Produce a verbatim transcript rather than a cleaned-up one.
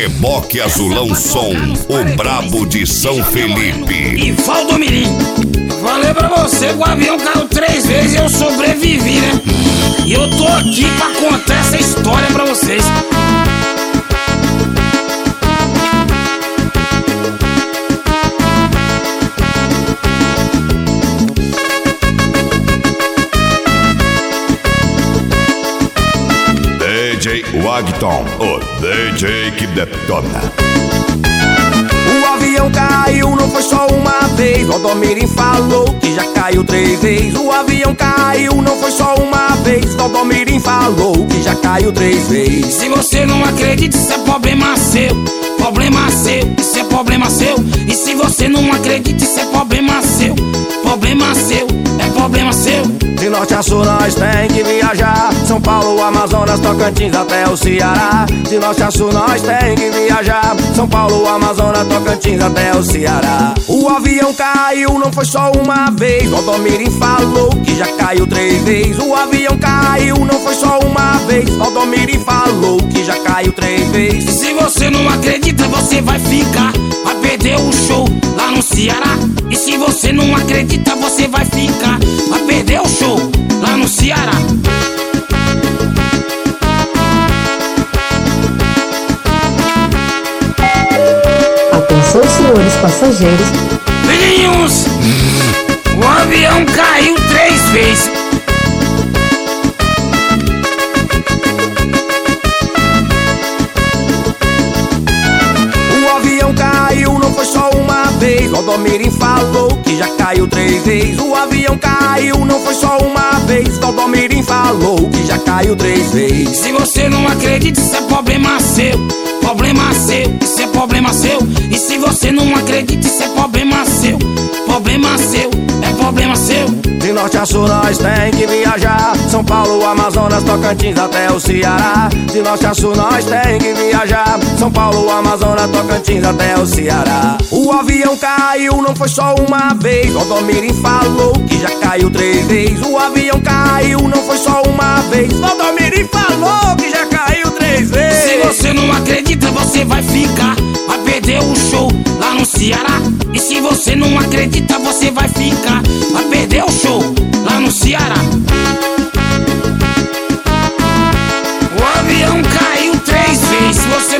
Reboque Azulão Som, o brabo de São Felipe. E Valdomirim, falei pra você que o avião caiu três vezes e eu sobrevivi, né? E eu tô aqui pra contar essa história pra vocês. D J Wagton, o D J que detona. O avião caiu, não foi só uma vez. Valdomirim falou que já caiu três vezes. O avião caiu, não foi só uma vez. Valdomirim falou que já caiu três vezes. Se você não acredita, isso é problema seu. Problema seu, isso é problema seu. E se você não acredita, isso é problema seu. Problema seu, é problema seu. De norte a sul nós tem que viajar. São Paulo, Amazonas, Tocantins até o Ceará. De norte a sul nós tem que viajar. São Paulo, Amazonas, Tocantins até o Ceará. O avião caiu, não foi só uma vez. Valdomirim falou que já caiu três vezes. O avião caiu, não foi só uma vez. Valdomirim falou que já caiu três vezes. E se você não acredita, você vai ficar, vai perder o show lá no Ceará. E se você não acredita, você vai ficar, vai perder o show lá no Ceará. Atenção, senhores passageiros. Filhinhos, o avião caiu três vezes. O avião caiu, não foi só uma vez. Valdomirim falou que já caiu três vezes. O avião caiu, não foi só uma vez. Valdomirim falou que já caiu três vezes. Se você não acredita, isso é problema seu. Problema seu, isso é problema seu. E se você não acredita, isso é problema seu. Problema seu, é problema seu. De norte a sul nós tem que viajar. São Paulo, Amazonas, Tocantins até o Ceará. De norte a sul nós tem que viajar. São Paulo, Amazonas, Tocantins até o Ceará. O avião caiu, não foi só uma vez. Valdomirim falou que já caiu três vezes. O avião caiu, não foi só uma vez. Valdomirim falou que já caiu três vezes. Se você não acredita, você vai ficar, vai perder o show lá no Ceará. E se você não acredita, você vai ficar, vai perder o show lá no Ceará. O avião caiu três vezes. Se você